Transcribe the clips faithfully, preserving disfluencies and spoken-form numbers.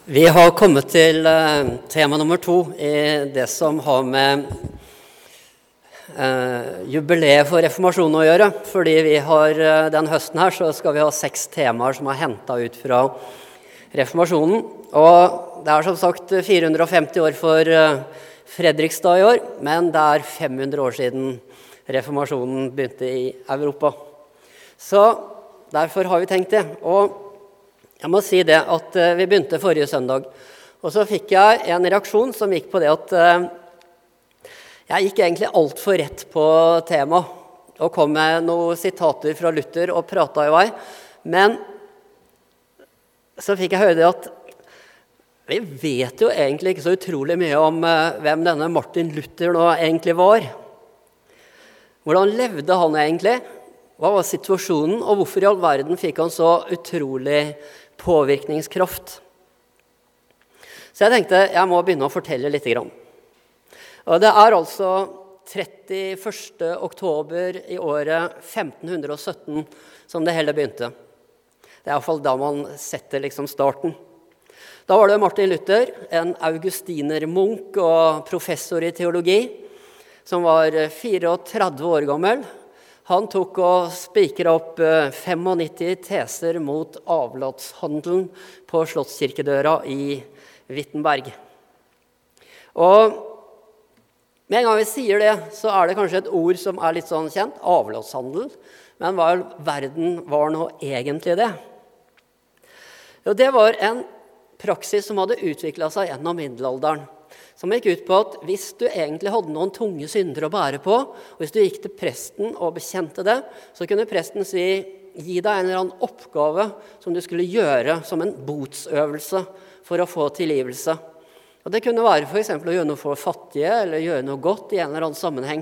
Vi har kommet til uh, tema nummer to i det som har med uh, jubileet for reformasjonen å gjøre. Fordi vi har uh, den høsten her så skal vi ha seks temaer som er hentet ut fra reformasjonen. Og det er som sagt fire hundre og femti år for uh, Fredrikstad i år, men det er fem hundre år siden reformasjonen begynte i Europa. Så derfor har vi tenkt det. Og jeg må si det at uh, vi begynte forrige søndag, og så fikk jeg en reaksjon som gikk på det at uh, jeg gikk egentlig alt for rett på tema, og kom med noen sitater fra Luther og pratet i vei. Men så fikk jeg høre det at vi vet jo egentlig ikke så utrolig mye om uh, hvem denne Martin Luther nå egentlig var. Hvordan levde han egentlig? Hva var situasjonen, og hvorfor i all verden fikk han så utrolig påvirkningskraft? Så jeg tenkte jeg må begynne å fortelle litt grann. Og det er altså trettiførste oktober i året femten sytten som det hele begynte. Det er i hvert fall da man setter liksom starten. Da var det Martin Luther, en augustinermunk og professor i teologi, som var trettifire år gammel. Han tok og spikret opp nitttifem teser mot avlatshandelen på Slottskirkedøra i Wittenberg. Og med en gang vi sier det, så er det kanskje et ord som er litt sånn kjent, avlatshandel. Men hva i verden var nå egentlig det? Jo, det var en praksis som hadde utviklet seg gjennom middelalderen, som gikk ut på at hvis du egentlig hadde noen tunge synder å bære på, og hvis du gikk til presten og bekjente det, så kunne presten si, gi deg en eller annen oppgave som du skulle gjøre som en botsøvelse for å få tilgivelse. Og det kunne være for eksempel å gjøre noe for fattige, eller gjøre noe godt i en eller annen sammenheng.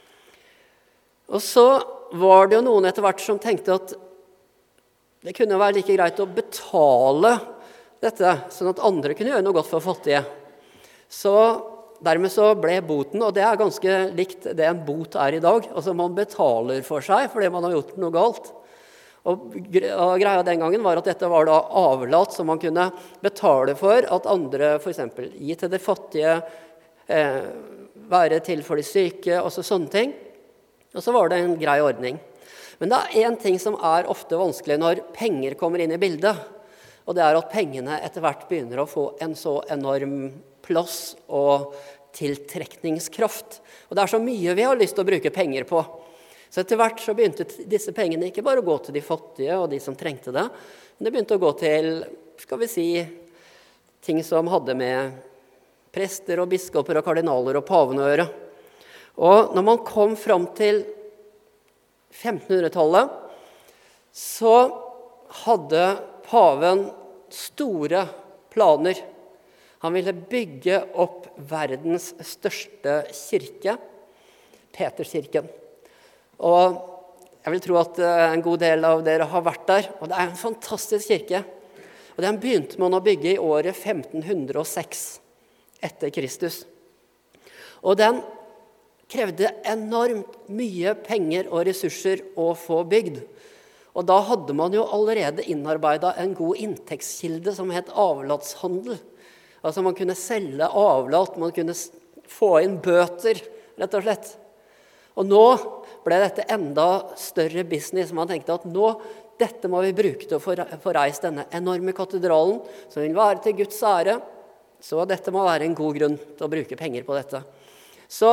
Og så var det jo noen etter hvert som tenkte at det kunne være like greit å betale dette, sånn at andre kunne gjøre noe godt for fattige. Så dermed så ble boten, og det er ganske likt det en bot er i dag. Altså man betaler for seg fordi man har gjort noe galt. Og greia den gangen var at dette var da avlat som man kunne betale for at andre for eksempel gi til de fattige, eh, være til for de syke, og så sånne ting. Og så var det en grei ordning. Men det er en ting som er ofte vanskelig når penger kommer inn i bildet, og det er at pengene etter hvert begynner å få en så enorm plass og tiltrekningskraft. Og det er så mye vi har lyst til å bruke penger på. Så etter hvert så begynte disse pengene ikke bare å gå til de fattige og de som trengte det, men det begynte å gå til, skal vi si, ting som hadde med prester og biskoper og kardinaler og paven å gjøre. Og når man kom fram til femtenhundretallet, så hadde paven store planer. Han ville bygge opp verdens største kirke, Peterskirken. Og jeg vil tro at en god del av dere har vært der, og det er en fantastisk kirke. Og den begynte man å bygge i året femten hundre og seks etter Kristus. Og den krevde enormt mye penger og ressurser å få bygd. Og da hadde man jo allerede innarbeidet en god inntektskilde som het avlatshandel. Altså man kunne selge avlat, man kunne få inn bøter, rett og slett. Og nå ble dette enda større business. Man tenkte at nå, dette må vi bruke til å få reist denne enorme katedralen, som vil være til Guds ære. Så dette må være en god grunn til å bruke penger på dette. Så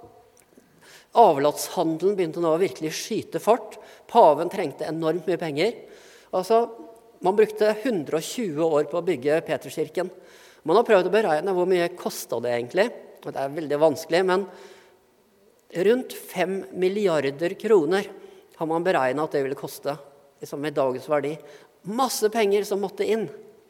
avlatshandelen begynte nå å virkelig skyte fart. Paven trengte enormt mye penger. Altså, man brukte hundre og tjue år på å bygge Peterskirken. Man har prøvd å beregne hvor mye kostet det egentlig. Det er veldig vanskelig, men rundt fem milliarder kroner har man beregnet at det ville koste, liksom med dagens verdi. Masse penger som måtte inn.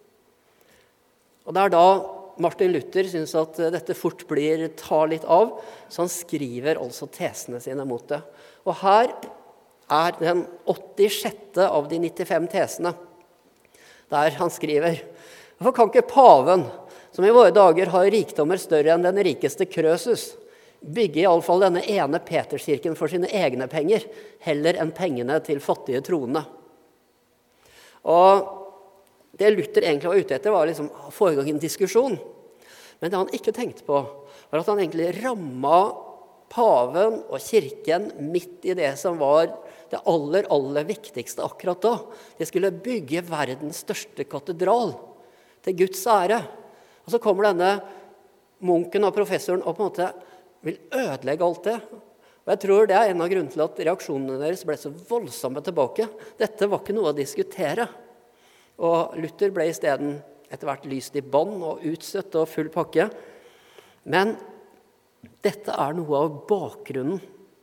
Og det er da Martin Luther synes at dette fort blir ta litt av, så han skriver altså tesene sine mot det. Og her er den åttisjette av de nittifem tesene, der han skriver: hvorfor kan ikke paven, som i våre dager har rikdommer større enn den rikeste Krøsus, bygge i alle fall denne ene Peterskirken for sine egne penger, heller enn pengene til fattige troende? Og Det Luther egentlig var ute etter, var liksom å få i gang en diskusjon. Men det han ikke tenkte på, var at han egentlig rammet paven og kirken midt i det som var det aller, aller viktigste akkurat da. De skulle bygge verdens største katedral til Guds ære. Og så kommer denne munken og professoren og på en måte vil ødelegge alt det. Og jeg tror det er en av grunnene til at reaksjonene deres ble så voldsomme tilbake. Dette var ikke noe å diskutere. Og Luther ble i stedet etter hvert lyst i bånd og utstøtt og full pakke. Men dette er noe av bakgrunnen.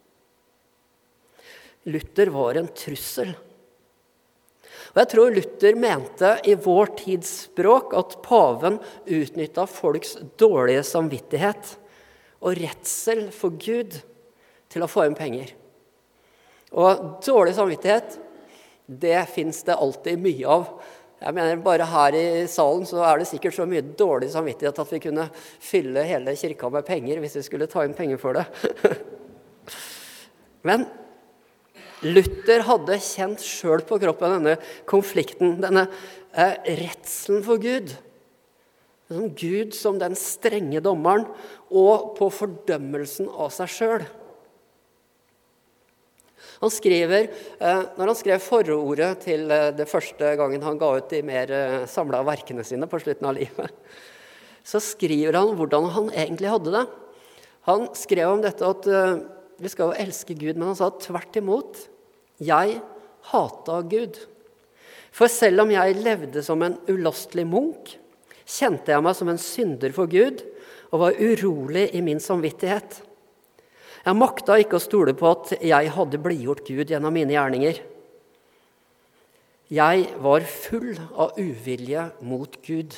Luther var en trussel. Og jeg tror Luther mente i vår tids språk at paven utnyttet folks dårlige samvittighet og redsel for Gud til å få inn penger. Og dårlig samvittighet, det finnes det alltid mye av. Jeg mener, bare her i salen så er det sikkert så mye dårlig samvittighet at vi kunne fylle hele kirka med penger hvis vi skulle ta inn penger for det. Men Luther hadde kjent selv på kroppen denne konflikten, denne eh, redselen for Gud. Som Gud som den strenge dommeren, og på fordømmelsen av seg selv. Han skriver, eh, når han skrev forordet til eh, det første gangen han ga ut de mer eh, samlede verkene sine på slutten av livet, så skriver han hvordan han egentlig hadde det. Han skrev om dette at eh, vi skal jo elske Gud, men han sa tvert imot, jeg hatet Gud. For selv om jeg levde som en ulastelig munk, kjente jeg meg som en synder for Gud, og var urolig i min samvittighet. Jeg maktet ikke å stole på at jeg hadde blidgjort Gud gjennom mine gjerninger. Jeg var full av uvilje mot Gud.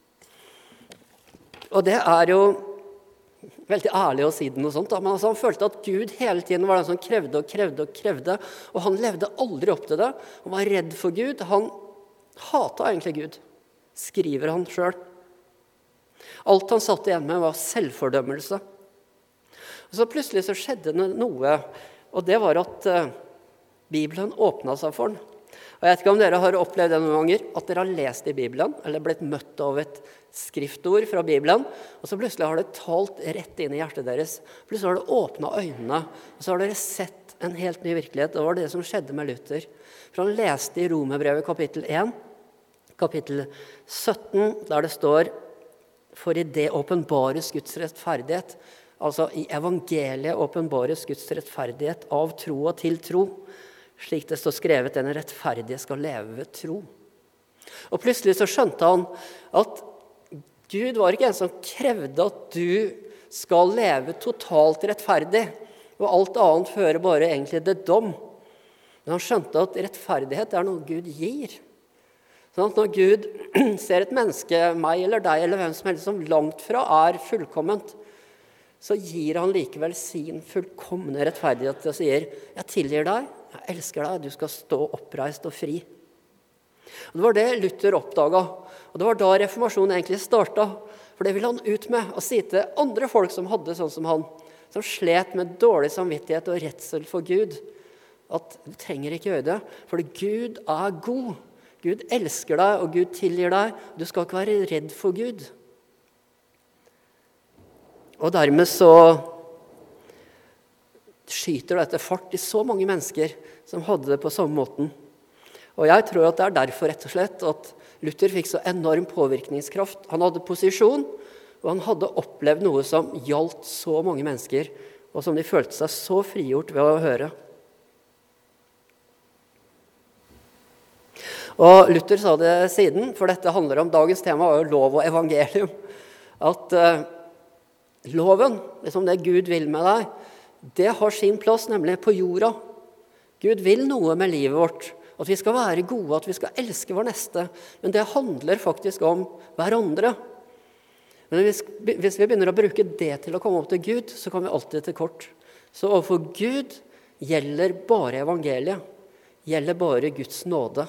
Og det er jo veldig ærlig å si det noe sånt, da. Men altså, han følte at Gud hele tiden var den som krevde og krevde og krevde, og han levde aldri opp til det. Han var redd for Gud. Han hatet egentlig Gud, skriver han selv. Alt han satt igjen med var selvfordømmelse. Og så plutselig så skjedde det noe, og det var at uh, Bibelen åpnet seg for den. Og jeg vet ikke om dere har opplevd det noen ganger, at dere har lest i Bibelen, eller blitt møtt av et skriftord fra Bibelen, og så plutselig har det talt rett inn i hjertet deres. Plutselig har det åpnet øynene, og så har dere sett en helt ny virkelighet. Det var det som skjedde med Luther. For han leste i Romerbrevet kapittel én, kapittel sytten, der det står, for i det åpenbares Guds rettferdighet, altså i evangeliet åpenbares Guds rettferdighet av tro og til tro, slik det står skrevet, den rettferdige skal leve ved tro. Og plutselig så skjønte han at Gud var ikke en som krevde at du skal leve totalt rettferdig, og alt annet fører bare egentlig til dom. Men han skjønte at rettferdighet er noe Gud gir. Sånn at når Gud ser et menneske, meg eller deg, eller hvem som helst, som langt fra er fullkomment, så gir han likevel sin fullkomne rettferdighet og sier, jeg tilgir deg, jeg elsker deg, du skal stå oppreist og fri. Og det var det Luther oppdaget, og det var da reformasjonen egentlig startet, for det ville han ut med, å si til andre folk som hadde sånn som han, som slet med dårlig samvittighet og redsel for Gud, at du trenger ikke gjøre det, for Gud er god. Gud elsker deg, og Gud tilgir deg. Du skal ikke være redd for Gud. Og dermed så skyter dette fart i så mange mennesker som hadde det på samme måten. Og jeg tror at det er derfor rett og slett at Luther fikk så enorm påvirkningskraft. Han hadde posisjon, og han hadde opplevd noe som gjaldt så mange mennesker, og som de følte seg så frigjort ved å høre. Og Luther sa det siden, for dette handler om dagens tema, var jo lov og evangelium, at uh, loven, liksom det Gud vil med deg, det har sin plass nemlig på jorda. Gud vil noe med livet vårt, at vi skal være gode, at vi skal elske vår neste, men det handler faktisk om hverandre. Men hvis, hvis vi begynner å bruke det til å komme opp til Gud, så kommer vi alltid til kort. Så overfor Gud gjelder bare evangeliet, gjelder bare Guds nåde.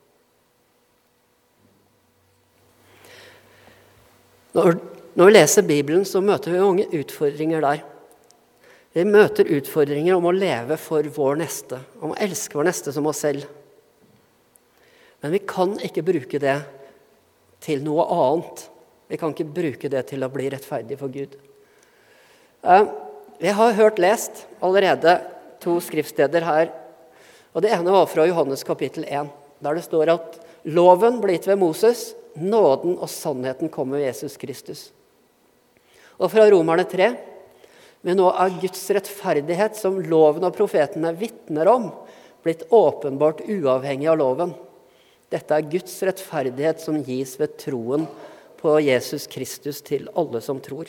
Når, når vi leser Bibelen, så møter vi mange utfordringer der. Vi møter utfordringer om å leve for vår neste, om å elske vår neste som oss selv. Men vi kan ikke bruke det til noe annet. Vi kan ikke bruke det til å bli rettferdig for Gud. Eh, vi har hørt lest allerede to skriftsteder her, og det ene var fra Johannes kapittel én, der det står at loven ble gitt ved Moses, nåden og sannheten kommer ved Jesus Kristus. Og fra Romerne tre, men nå er Guds rettferdighet som loven og profetene vittner om, blitt åpenbart uavhengig av loven. Dette er Guds rettferdighet som gis ved troen på Jesus Kristus til alle som tror.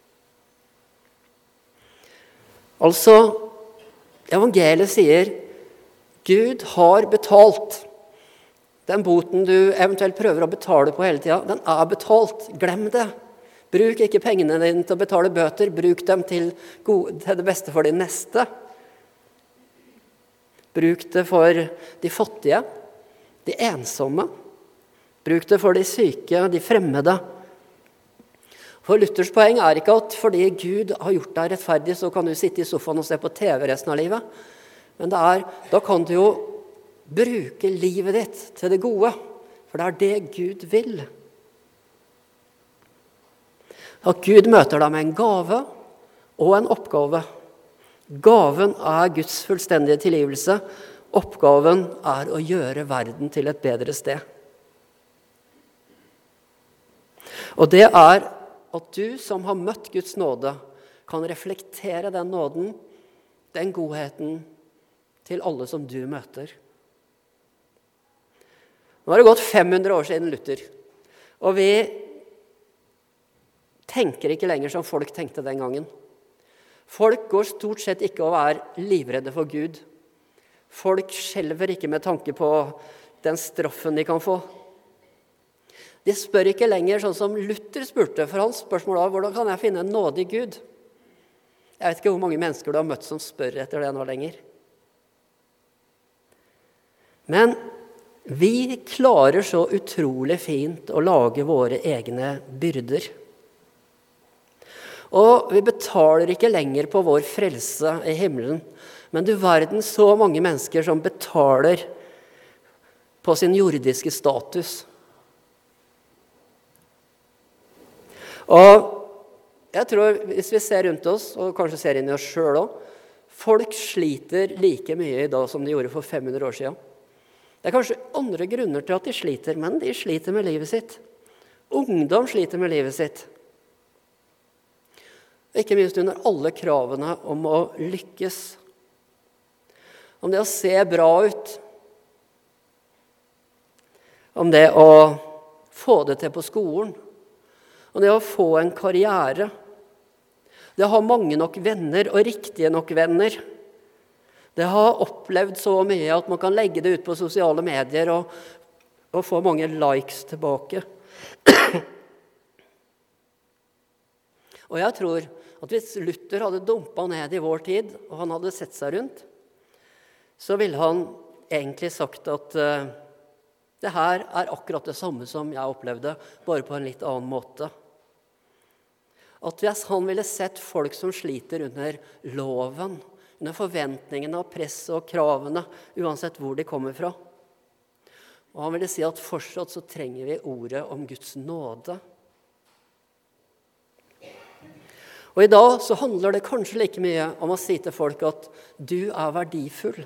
Altså, evangeliet sier, Gud har betalt. Den boten du eventuelt prøver å betale på hele tiden, den er betalt. Glem det. Bruk ikke pengene dine til å betale bøter, bruk dem til, gode, til det beste for de neste. Bruk det for de fattige, de ensomme. Bruk det for de syke, de fremmede. For Luthers poeng er ikke at fordi Gud har gjort deg rettferdig, så kan du sitte i sofaen og se på T V resten av livet. Men det er, da kan du jo bruke livet ditt til det gode, for det er det Gud vil. At Gud møter deg med en gave og en oppgave. Gaven er Guds fullstendige tilgivelse. Oppgaven er å gjøre verden til et bedre sted. Og det er at du som har møtt Guds nåde, kan reflektere den nåden, den godheten, til alle som du møter. Nå har det gått fem hundre år siden Luther, og vi tenker ikke lenger som folk tenkte den gangen. Folk går stort sett ikke og er livredde for Gud. Folk skjelver ikke med tanke på den straffen de kan få. De spør ikke lenger sånn som Luther spurte, for hans spørsmål var, hvordan kan jeg finne en nådig Gud? Jeg vet ikke hvor mange mennesker du har møtt som spør etter det nå lenger. Men vi klarer så utrolig fint å lage våre egne byrder. Og vi betaler ikke lenger på vår frelse i himmelen, men du verden så mange mennesker som betaler på sin jordiske status. Og jeg tror, hvis vi ser rundt oss, og kanskje ser inn i oss selv også, folk sliter like mye i dag som de gjorde for fem hundre år siden. Det er kanskje andre grunner til at de sliter, men de sliter med livet sitt. Ungdom sliter med livet sitt. Ikke minst under alle kravene om å lykkes. Om det å se bra ut. Om det å få det til på skolen. Om det å få en karriere. Det å ha mange nok venner og riktige nok venner. Det har opplevd så mye at man kan legge det ut på sosiale medier og, og få mange likes tilbake. Og jeg tror at hvis Luther hadde dumpet ned i vår tid, og han hadde sett seg rundt, så ville han egentlig sagt at uh, det her er akkurat det samme som jeg opplevde, bare på en litt annen måte. At hvis han ville sett folk som sliter under loven, under forventningene og presset og kravene, uansett hvor de kommer fra. Og han ville si at fortsatt så trenger vi ordet om Guds nåde. Og i dag så handler det kanskje like mye om å si til folk at du er verdifull.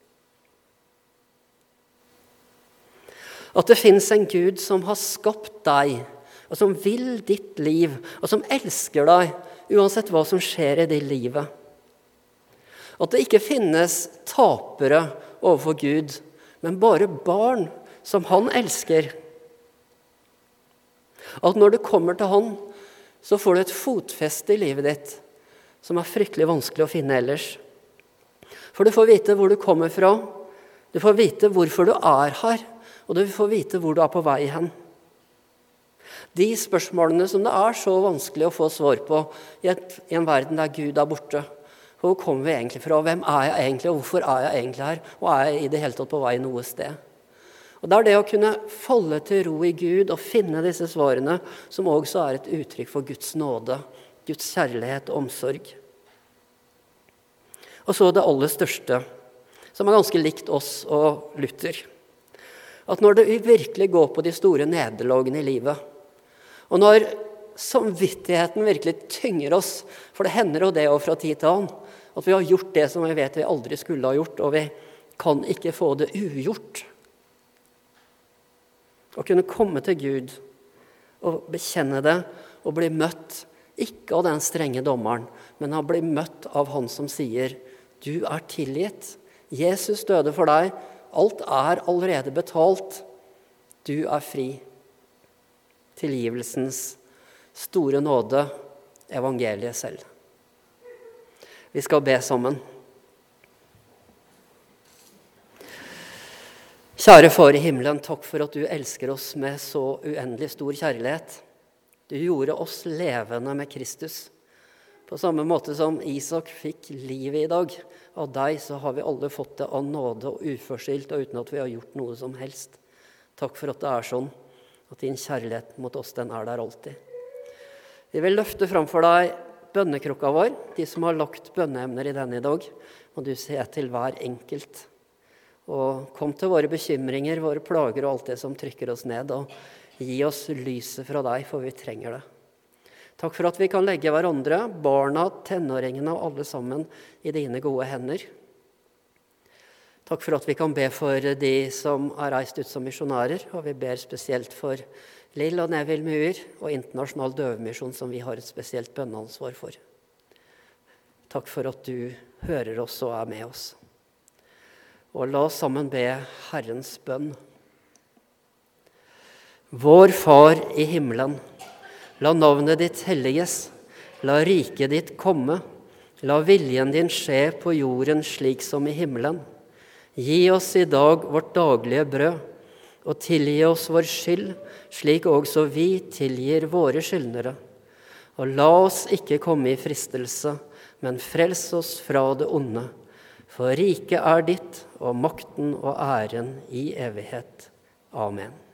At det finnes en Gud som har skapt deg, og som vil ditt liv, og som elsker deg, uansett hva som skjer i ditt livet. At det ikke finnes tapere overfor Gud, men bare barn som han elsker. At når du kommer til han, så får du et fotfeste i livet ditt, som er fryktelig vanskelig å finne ellers. For du får vite hvor du kommer fra, du får vite hvorfor du er her, og du får vite hvor du er på vei hen. De spørsmålene som det er så vanskelig å få svar på i, et, i en verden der Gud er borte. Hvor kommer vi egentlig fra? Hvem er jeg egentlig, og hvorfor er jeg egentlig her? Og er jeg i det hele tatt på vei noe sted? Og det er det å kunne falle til ro i Gud og finne disse svarene, som også er et uttrykk for Guds nåde, Guds kjærlighet og omsorg. Og så det aller største, som er ganske likt oss og Luther. At når det virkelig går på de store nederlagene i livet, og når samvittigheten virkelig tynger oss, for det hender jo det også fra tid til annen, at vi har gjort det som vi vet vi aldri skulle ha gjort, og vi kan ikke få det ugjort. Å kunne komme til Gud og bekjenne det, og bli møtt, ikke av den strenge dommeren, men å bli møtt av han som sier, du er tilgitt. Jesus døde for deg. Alt er allerede betalt. Du er fri. Tilgivelsens store nåde, evangeliet selv. Vi skal be sammen. Kjære Far i himmelen, takk for at du elsker oss med så uendelig stor kjærlighet. Du gjorde oss levende med Kristus. På samme måte som Isak fikk livet i dag av deg, så har vi alle fått det av nåde og uforskyldt, og uten at vi har gjort noe som helst. Takk for at det er sånn, at din kjærlighet mot oss, den er der alltid. Vi vil løfte fram for deg bønnekrukka vår, de som har lagt bønneemner i denne i dag, og du ser til hver enkelt. Og kom til våre bekymringer, våre plager og alt det som trykker oss ned, og gi oss lyset fra deg, for vi trenger det. Takk for at vi kan legge hverandre, barna, tenåringene og alle sammen i dine gode hender. Takk for at vi kan be for de som er reist ut som misjonærer, og vi ber spesielt for Lill og Neville Muir og Internasjonal Døvemisjon, som vi har et spesielt bønneansvar for. Takk for at du hører oss og er med oss. Og la oss sammen be Herrens bønn. Vår Far i himmelen, la navnet ditt helliges, la riket ditt komme, la viljen din skje på jorden slik som i himmelen. Gi oss i dag vårt daglige brød, og tilgi oss vår skyld, slik også vi tilgir våre skyldnere. Og la oss ikke komme i fristelse, men frels oss fra det onde. For riket er ditt, og makten og æren i evighet. Amen.